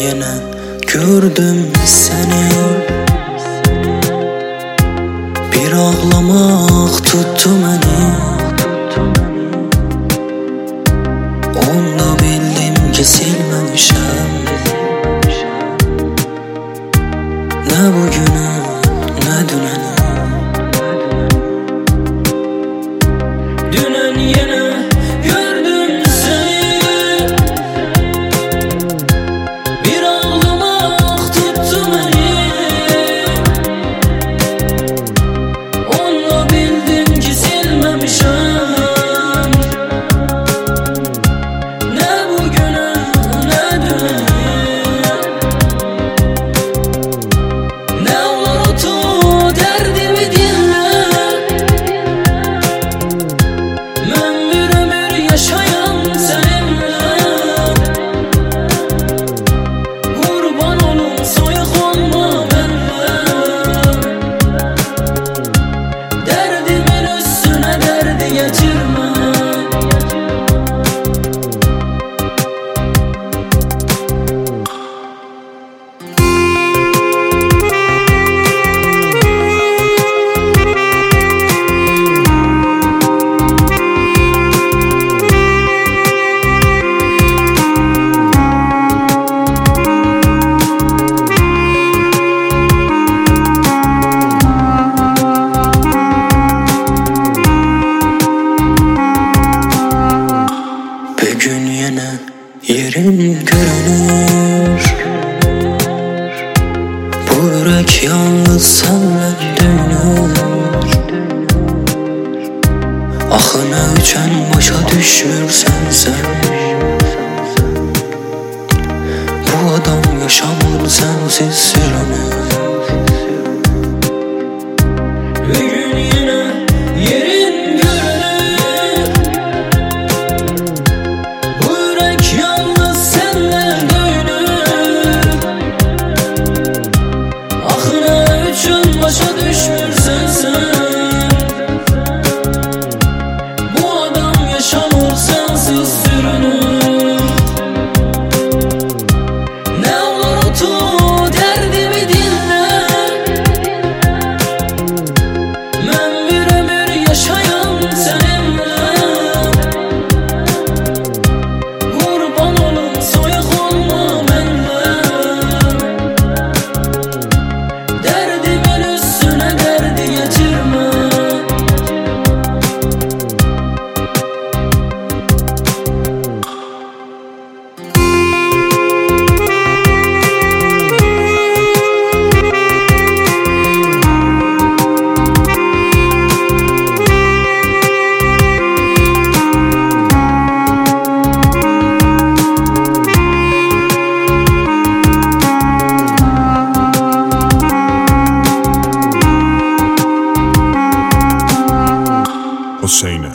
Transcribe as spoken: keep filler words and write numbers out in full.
yine gördüm seni. Bir ağlamak tuttu beni. Onda bildim ki silmemişim. Ne bugünü ne düneni. Dünen yine gördüm seni. Bir ağlamak tuttu beni. Onunla bildim ki silmemişim. Ne bugünü ne düneni. Ne olur derdimi dinle. Ben bir ömür yaşayan seninle. Kurban olun soyuk olma benimle. Derdimin üstüne derdi getirme. Bugün yine yerin görünür. Bu yürek yalnız senle dönür. Axına üçen başa düşmürsən sen. Bu adam yaşamır sensiz sürünür. Bugün yine yerin görünür. Bu yürek yalnız senle dönür. Axına üçün başa düşmürsən sen. Bu adam yaşamır sensiz sürünür. Ne olur tut derdimi dinle. Ben bir ömür yaşayan seninle. Kurban olun soyuk olma benimle. Derdimin üstüne derdi getirme. Hosseina.